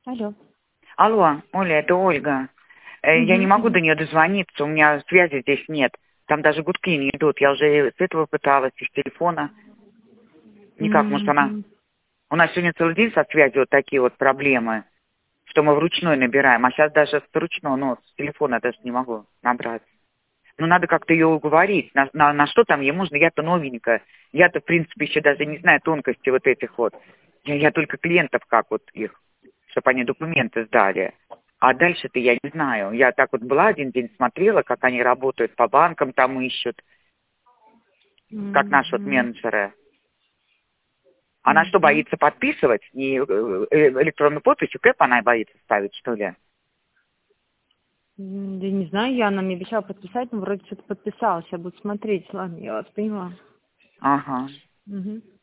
Алло. Алло, Оля, это Ольга. Я не могу до нее дозвониться, у меня связи здесь нет. Там даже гудки не идут. Я уже с этого пыталась, из телефона. Никак, может, она... У нас сегодня целый день со связью вот такие вот проблемы, что мы вручную набираем. А сейчас даже с ручного, ну, с телефона даже не могу набрать. Ну, надо как-то ее уговорить. На что там ей нужно? Я-то новенькая. Я-то, в принципе, еще даже не знаю тонкости вот этих вот. Я только клиентов как вот их, чтобы они документы сдали. А дальше-то я не знаю. Я так вот была один день, смотрела, как они работают по банкам, там ищут, как наши вот менеджеры. Она что, боится подписывать? И электронную подпись, КЭП она боится ставить, что ли? Я не знаю, она мне обещала подписать, но вроде что-то подписалась. Я буду смотреть. Ладно, я вас поняла. Ага. Мгм.